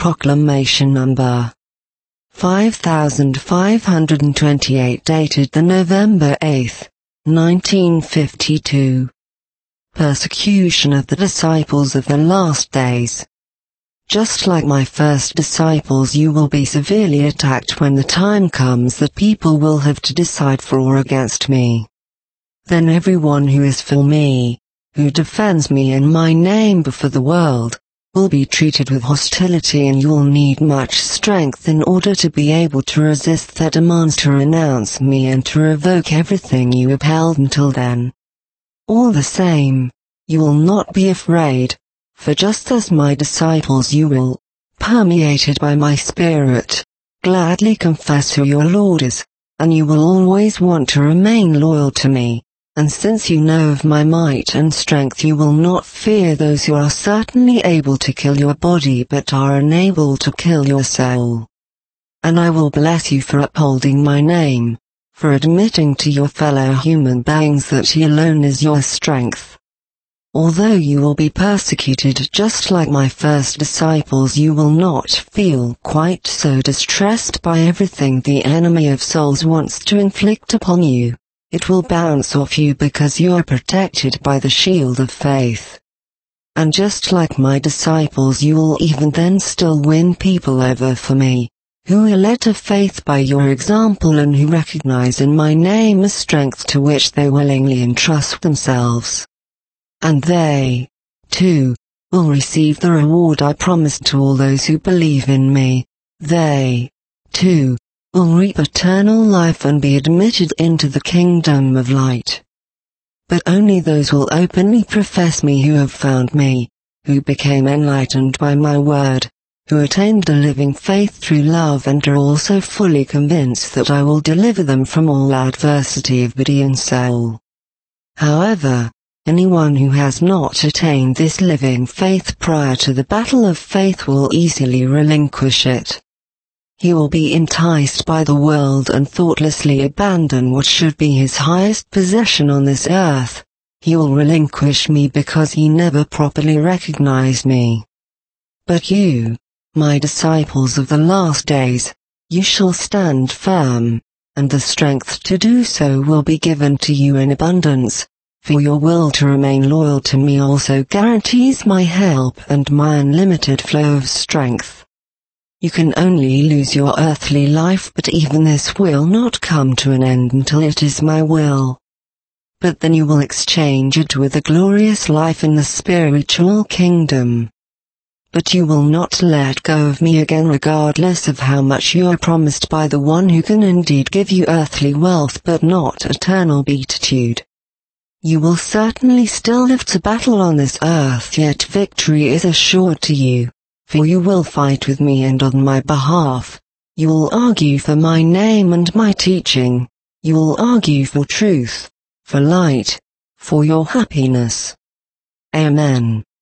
Proclamation Number 5528 dated the November 8, 1952. Persecution of the disciples of the last days. Just like my first disciples, you will be severely attacked when the time comes that people will have to decide for or against me. Then everyone who is for me, who defends me and my name before the world, will be treated with hostility, and you will need much strength in order to be able to resist their demands to renounce me and to revoke everything you upheld until then. All the same, you will not be afraid, for just as my disciples you will, permeated by my spirit, gladly confess who your Lord is, and you will always want to remain loyal to me, and since you know of my might and strength you will not fear those who are certainly able to kill your body but are unable to kill your soul. And I will bless you for upholding my name, for admitting to your fellow human beings that He alone is your strength. Although you will be persecuted just like my first disciples, you will not feel quite so distressed by everything the enemy of souls wants to inflict upon you. It will bounce off you because you are protected by the shield of faith. And just like my disciples, you will even then still win people over for me, who are led to faith by your example and who recognize in my name a strength to which they willingly entrust themselves. And they, too, will receive the reward I promised to all those who believe in me. They, too, will reap eternal life and be admitted into the kingdom of light. But only those will openly profess me who have found me, who became enlightened by my word, who attained a living faith through love and are also fully convinced that I will deliver them from all adversity of body and soul. However, anyone who has not attained this living faith prior to the battle of faith will easily relinquish it. He will be enticed by the world and thoughtlessly abandon what should be his highest possession on this earth. He will relinquish me because he never properly recognized me. But you, my disciples of the last days, you shall stand firm, and the strength to do so will be given to you in abundance. For your will to remain loyal to me also guarantees my help and my unlimited flow of strength. You can only lose your earthly life, but even this will not come to an end until it is my will. But then you will exchange it with a glorious life in the spiritual kingdom. But you will not let go of me again regardless of how much you are promised by the one who can indeed give you earthly wealth but not eternal beatitude. You will certainly still live to battle on this earth, yet victory is assured to you, for you will fight with me and on my behalf. You will argue for my name and my teaching. You will argue for truth, for light, for your happiness. Amen.